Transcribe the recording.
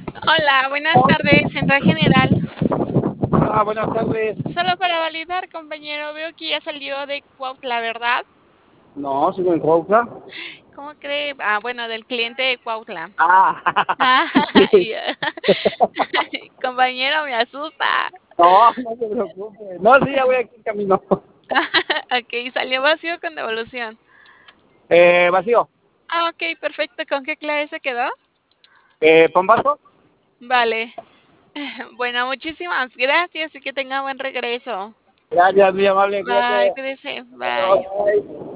Hola, buenas tardes, Central General. Hola, buenas tardes. Solo para validar, compañero, veo que ya salió de Cuautla, ¿verdad? No, sigo en Cuautla. ¿Cómo cree? Bueno, del cliente de Cuautla. Ah, Ah, sí. y- compañero, me asusta. No, no se preocupe. No, sí, ya voy aquí en camino. Ok, salió vacío con devolución. Vacío. Ok, perfecto. ¿Con qué clave se quedó? ¿Pombazo? Vale. Bueno, muchísimas gracias y que tenga buen regreso. Gracias, muy amable, Bye, cuídate. cuídese. Bye. Adiós.